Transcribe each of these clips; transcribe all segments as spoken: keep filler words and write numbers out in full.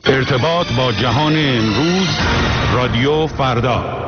ارتباط با جهان امروز، رادیو فردا.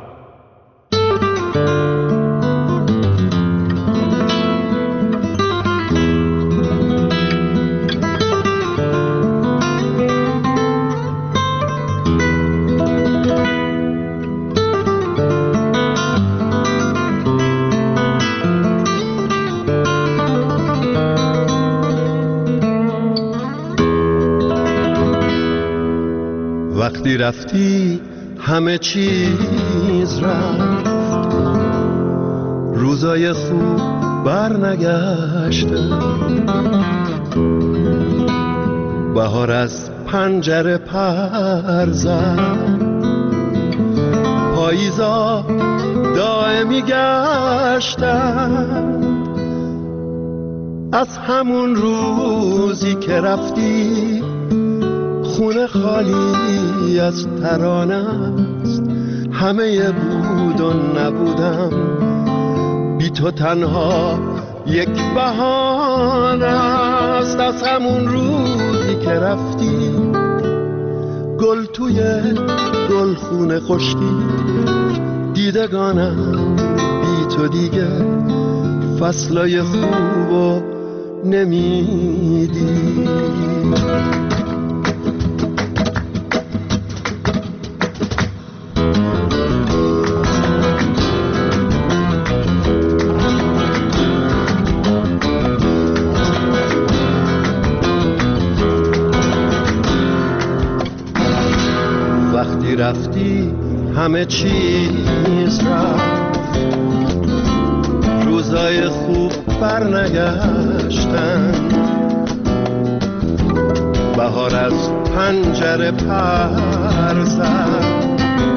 وقتی رفتی همه چیز رفت، روزای خوب برنگشته، بهار از پنجره پر زد، پاییزا دائمی گشتن. از همون روزی که رفتی خونه خالی از ترانه است، همه بود و نبودم، بی تو تنها یک بهانه است. از همون روزی که رفتی گل توی گل خونه خشکی، دیدگانم بی تو دیگه فصلای خوبو نمیدی. رفتی همه چیز رفت، روزای خوب برنگشتن، بهار از پنجره پر زد،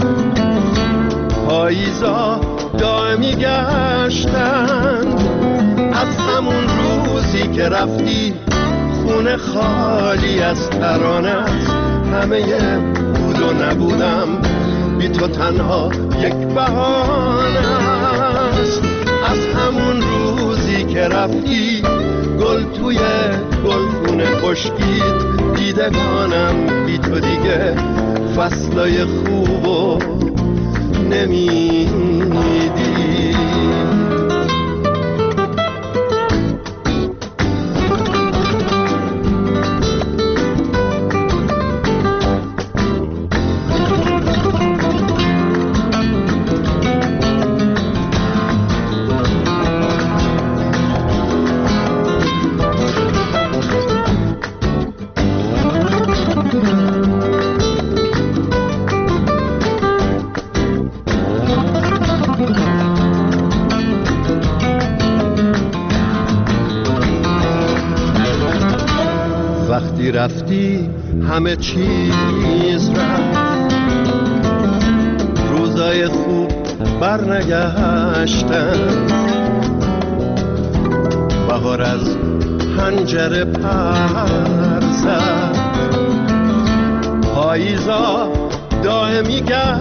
پاییزا دائمی گشتن. از همون روزی که رفتی خونه خالی از ترانه است، همه بود و نبودم، بی تو تنها یک بهانه است. از همون روزی که رفتی گل توی گلخونه خشکید، دیدگانم بی تو دیگه فصلای خوبو نمیدی. وقتی رفتی همه چیز رفت، روزای خوب برنگشتن، بهار از پنجره پر زد، پاییزا دائمی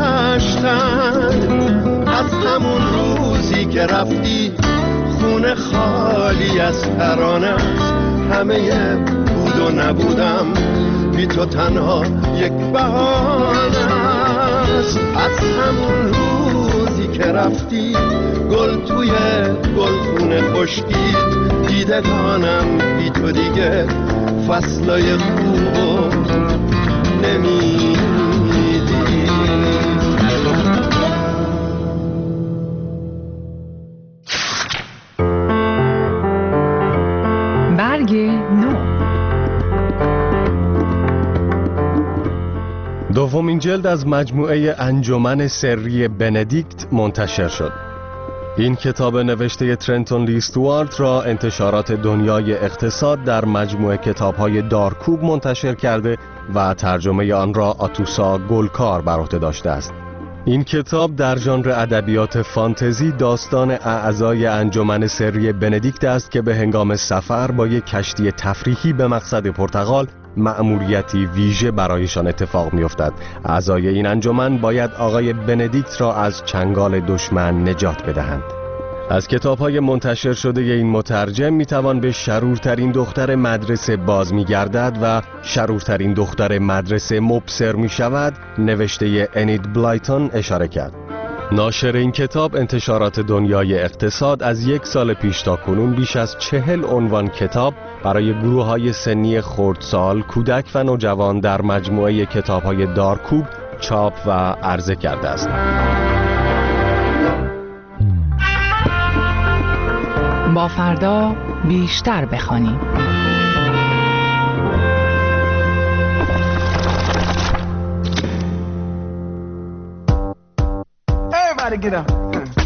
گشتن. از همون روزی که رفتی خونه خالی از ترانه است، همه بود و نبودم، بی تو تنها یک بهانه است. از همون روزی که رفتی گل توی گلخونه خشکید، دیدگانم بی تو دیگه فصلای خوبو نمیدی. برگ نو. دومین جلد از مجموعه انجمن سری بندیکت منتشر شد. این کتاب نوشته ترنتون لی استوارت را انتشارات دنیای اقتصاد در مجموعه کتاب‌های دارکوب منتشر کرده و ترجمه آن را آتوسا گلکار بر عهده داشته است. این کتاب در ژانر ادبیات فانتزی داستان اعضای انجمن سری بندیکت است که به هنگام سفر با یک کشتی تفریحی به مقصد پرتغال مأموریتی ویژه برایشان اتفاق می‌افتد. اعضای این انجمن باید آقای بندیکت را از چنگال دشمن نجات بدهند. از کتاب‌های منتشر شده این مترجم می‌توان به شرورترین دختر مدرسه باز می‌گردد و شرورترین دختر مدرسه مبصر می‌شود نوشته انید بلایتون اشاره کرد. ناشر این کتاب انتشارات دنیای اقتصاد از یک سال پیش تا کنون بیش از چهل عنوان کتاب برای گروه‌های سنی خردسال، کودک و نوجوان در مجموعه کتاب‌های دارکوب چاپ و عرضه کرده است. با فردا بیشتر بخوانیم. Everybody get up.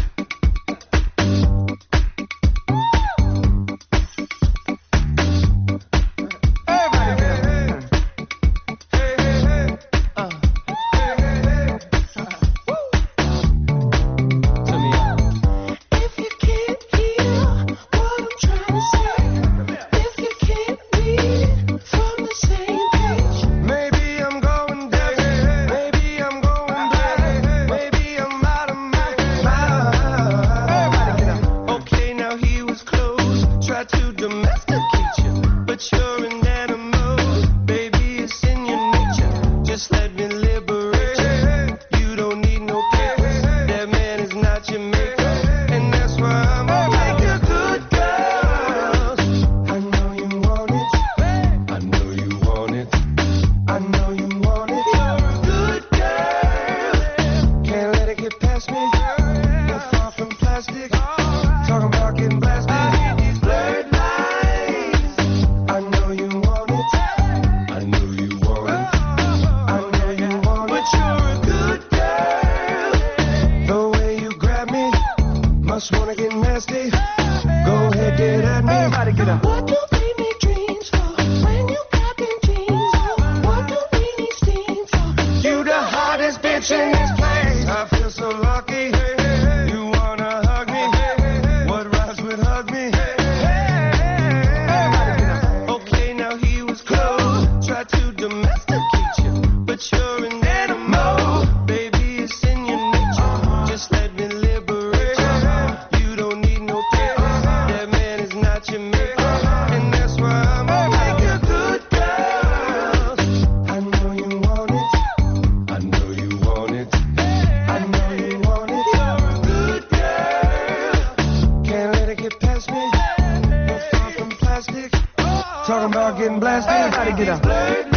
Talking about getting blasted. Everybody get up.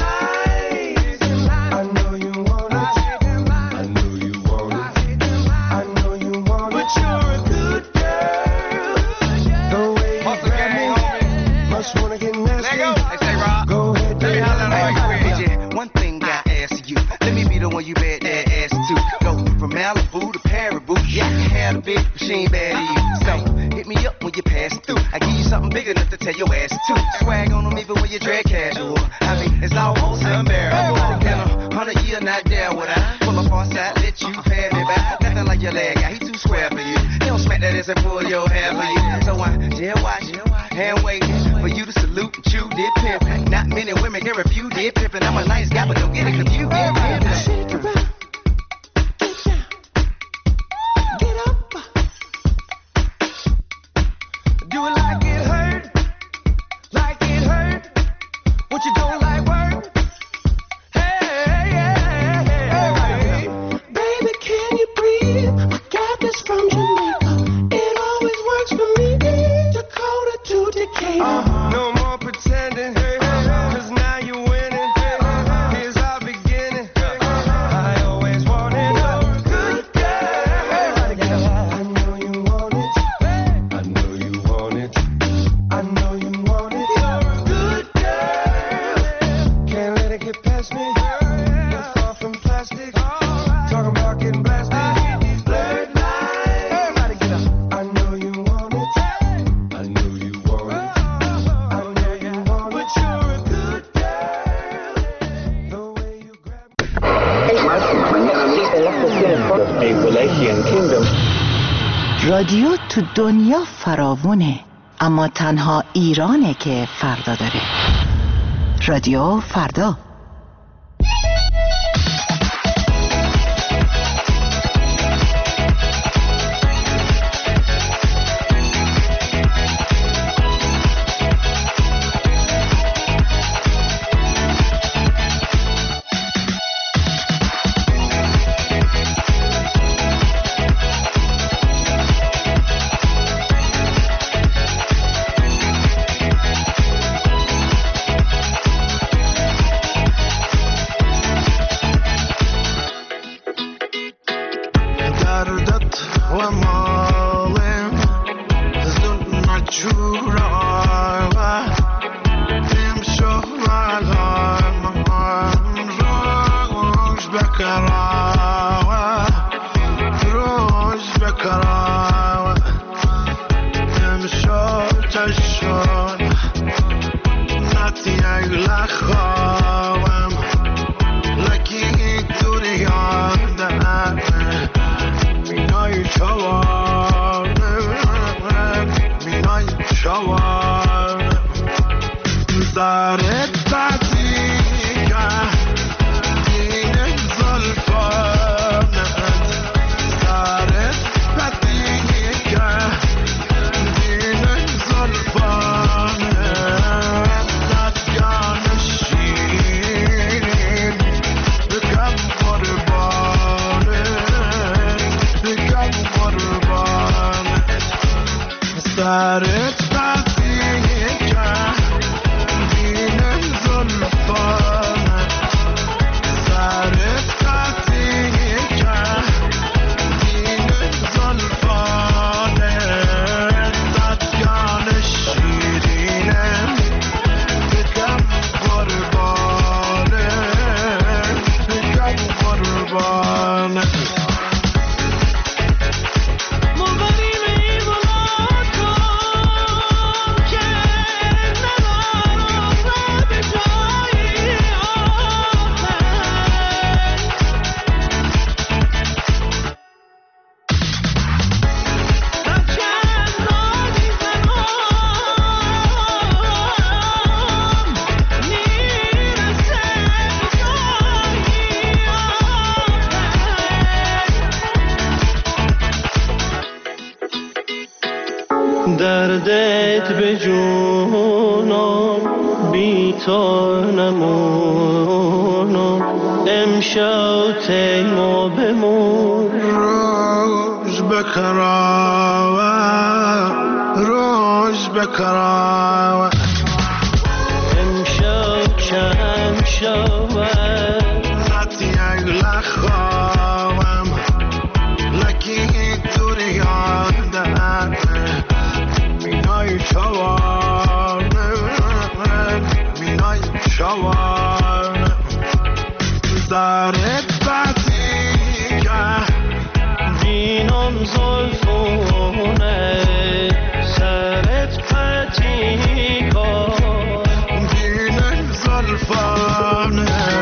I know you want it. I know you want it. I know you want it. But you're a good girl. The way you grab me, must wanna get nasty. Hey, say Rob. Go ahead, Let me get holler out. like you. One thing I ask you, let me be the one you bet that ass to. Go from Malibu to Paribu. Yeah, I can have a bitch, but she ain't bad to you. So hit me up when you pass through. I give you something big enough to tell your ass to. Swag on them even when you drag casual. I mean, it's almost unbearable. In a hundred year, not there would I pull up on side, let you pay me back. Nothing like your leg guy, he too square for you. He don't smack that ass and pull your hair for you. So I jail watch, hand waiting for you to salute and chew did pimp. Not many women can refuse did pimpin'. I'm a nice guy, but don't get it confused. Did pimpin'. Shake it out. Get down. Get up. Do it like it hurt. Like it hurt. What you don't like work? Hey, hey, hey, hey. Baby, can you breathe? I got this from Jamaica. It always works for me. Dakota to Decatur. Uh-huh. No more pretending. Cause now you're winning. Here's our beginning. I always wanted a good girl. I know you want it. I know you want it. I know you want it. You're a good girl. Can't let it get past me. You're far from plastic. Talking about getting blasted. These blurred lines. Everybody get up. I know you want it. I know you want it. I know you want it. But you're a good girl. The way you grab رادیو تو دنیا فراوونه، اما تنها ایرانه که فردا داره. رادیو فردا. بکراوه روز بکراوه امشو چشون نتی اگل خوام لکی دوری یادم مینای چوانه مینای چوانه دارت بدی که دین زلفانت دارت بدی که دین زلفانت دادگان شیرین بکم قربانت بکم قربانت دارت بدی که دردت به جونم بی تو نمونم امشب تیما بمون روز بکراوه روز بکراوه امشب کم شود نتی اگل خوام لکی دوری یادم مینای چوانه مینای چوانه دارت بدی که دینم زلفونه سرت پتی کن دین زلفانه